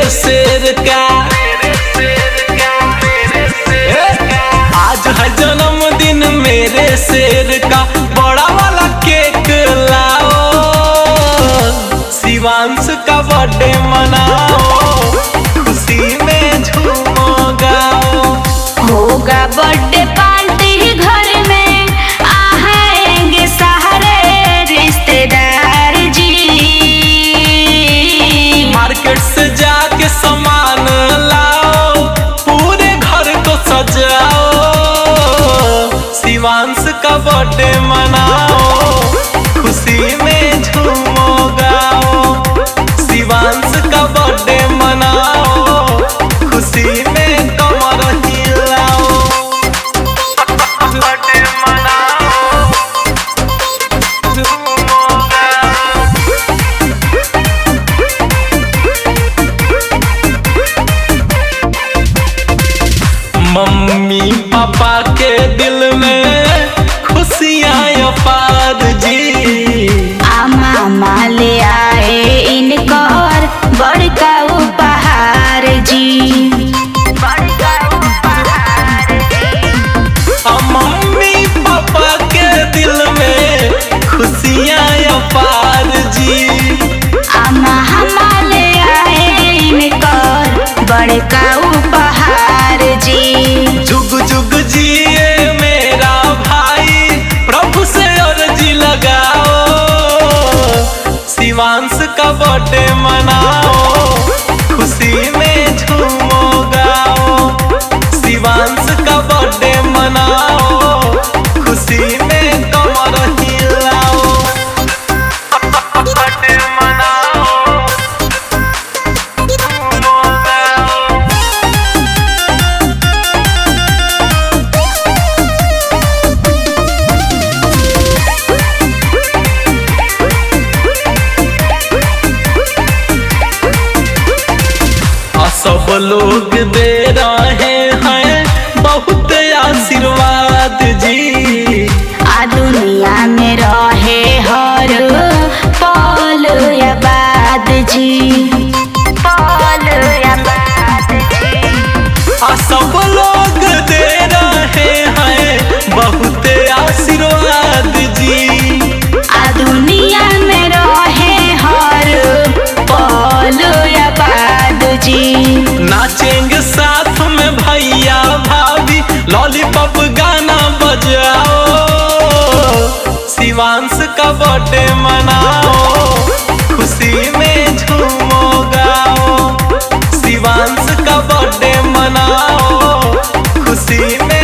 शेर का। आज है जन्मदिन मेरे शेर का, बड़ा वाला केक लाओ, शिवांश का बर्थडे मनाओ, खुशी में झूमो गाओ। होगा बर्थडे पार्टी घर में, आएंगे सारे रिश्तेदार जी। मार्केट से जाके सामान लाओ, पूरे घर को सजाओ, शिवांश का बर्थडे मनाओ, खुशी में झूमो गाओ। शिवांश का बर्थडे मनाओ, खुशी में कमर हिलाओ। बर्थडे मनाओ, झूमो गाओ। मम्मी पापा के दिल में खुशियाँ अपार जी। मामा ले आए इनकर बड़का उपहार जी। बड़का उपहार मम्मी पापा के दिल में खुशियाँ अपार जी। मामा ले आए इनकर बड़का उपहार जी। जुग जुग जिए मेरा भाई, प्रभु से अर्जी लगाओ, शिवांश का बर्थडे मनाओ, खुशी में झूमो गाओ। शिवांश का बर्थडे मनाओ, खुशी में कमर हिलाओ। बर्थडे मनाओ, झूमो गाओ। सब लोग दे रहे हैं बहुत आशीर्वाद जी। दुनिया में रहे हर पल आबाद जी। पल आबाद जी। सब लोग दे रहे हैं बहुत आशीर्वाद जी। दुनिया में रहे हर पल आबाद जी। नाचेंगे साथ में भैया भाभी, लॉलीपॉप गाना बजाओ, शिवांश का बर्थडे मनाओ, खुशी में झूमो गाओ। शिवांश का बर्थडे मनाओ, खुशी में